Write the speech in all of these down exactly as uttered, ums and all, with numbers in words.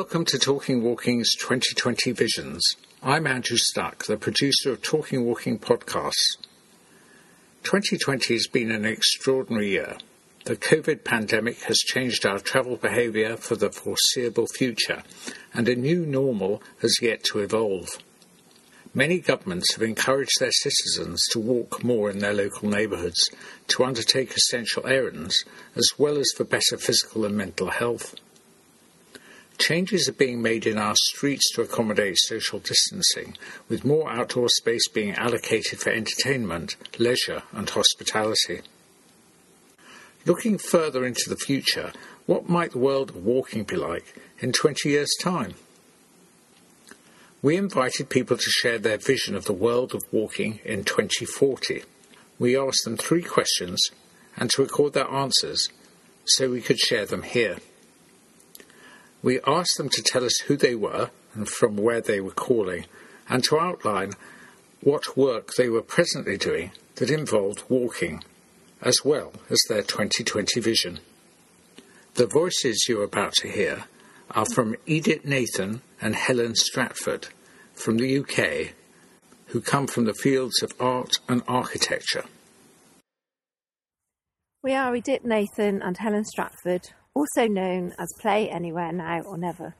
Welcome to Talking Walking's twenty twenty Visions. I'm Andrew Stuck, the producer of Talking Walking podcasts. twenty twenty has been an extraordinary year. The COVID pandemic has changed our travel behaviour for the foreseeable future, and a new normal has yet to evolve. Many governments have encouraged their citizens to walk more in their local neighbourhoods, to undertake essential errands, as well as for better physical and mental health. Changes are being made in our streets to accommodate social distancing, with more outdoor space being allocated for entertainment, leisure and hospitality. Looking further into the future, what might the world of walking be like in twenty years' time? We invited people to share their vision of the world of walking in twenty forty. We asked them three questions and to record their answers so we could share them here. We asked them to tell us who they were and from where they were calling, and to outline what work they were presently doing that involved walking, as well as their twenty twenty vision. The voices you're about to hear are from Edith Nathan and Helen Stratford from the U K, who come from the fields of art and architecture. We are Edith Nathan and Helen Stratford, also known as Play Anywhere Now or Never.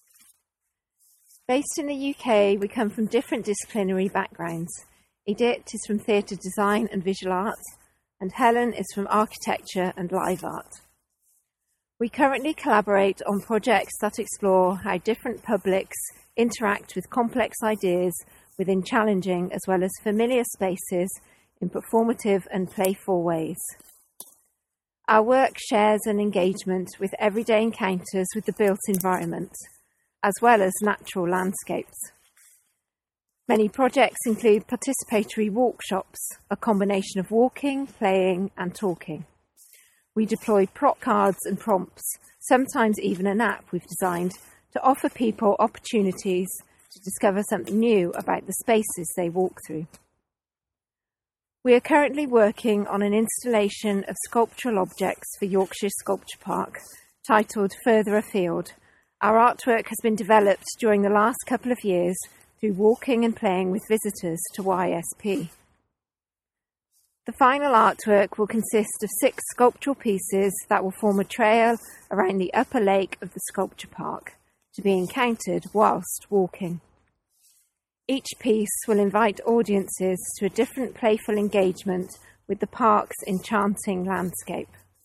Based in the U K, we come from different disciplinary backgrounds. Edith is from theatre design and visual arts, and Helen is from architecture and live art. We currently collaborate on projects that explore how different publics interact with complex ideas within challenging as well as familiar spaces in performative and playful ways. Our work shares an engagement with everyday encounters with the built environment, as well as natural landscapes. Many projects include participatory workshops, a combination of walking, playing and talking. We deploy prop cards and prompts, sometimes even an app we've designed to offer people opportunities to discover something new about the spaces they walk through. We are currently working on an installation of sculptural objects for Yorkshire Sculpture Park, titled Further Afield. Our artwork has been developed during the last couple of years through walking and playing with visitors to Y S P. The final artwork will consist of six sculptural pieces that will form a trail around the upper lake of the sculpture park to be encountered whilst walking. Each piece will invite audiences to a different playful engagement with the park's enchanting landscape.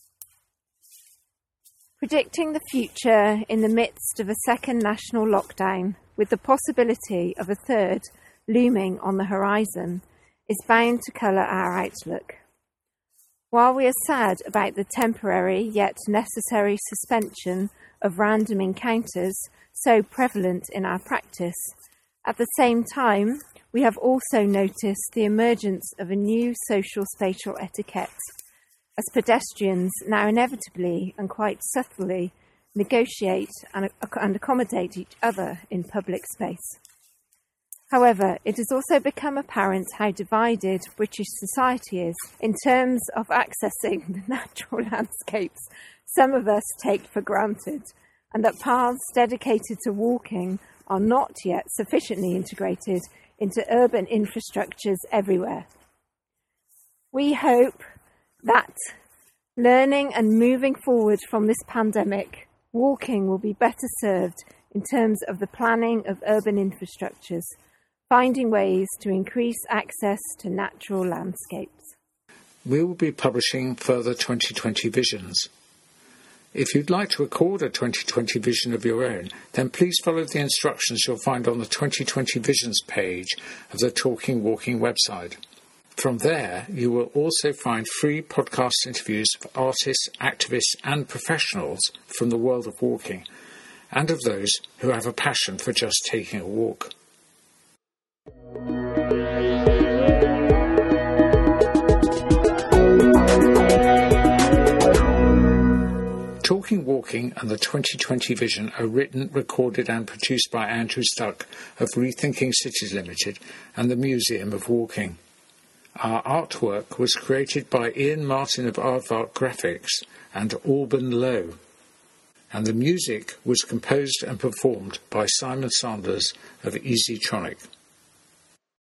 Predicting the future in the midst of a second national lockdown, with the possibility of a third looming on the horizon, is bound to colour our outlook. While we are sad about the temporary yet necessary suspension of random encounters so prevalent in our practice, at the same time, we have also noticed the emergence of a new social spatial etiquette, as pedestrians now inevitably and quite subtly negotiate and, and accommodate each other in public space. However, it has also become apparent how divided British society is in terms of accessing the natural landscapes some of us take for granted, and that paths dedicated to walking are not yet sufficiently integrated into urban infrastructures everywhere. We hope that learning and moving forward from this pandemic, walking will be better served in terms of the planning of urban infrastructures, finding ways to increase access to natural landscapes. We will be publishing further twenty twenty visions. If you'd like to record a twenty twenty vision of your own, then please follow the instructions you'll find on the twenty twenty Visions page of the Talking Walking website. From there, you will also find free podcast interviews of artists, activists and professionals from the world of walking, and of those who have a passion for just taking a walk. Talking Walking and the twenty twenty Vision are written, recorded and produced by Andrew Stuck of Rethinking Cities Limited and the Museum of Walking. Our artwork was created by Ian Martin of Aardvark Graphics and Alban Lowe. and the music was composed and performed by Simon Sanders of Easytronic.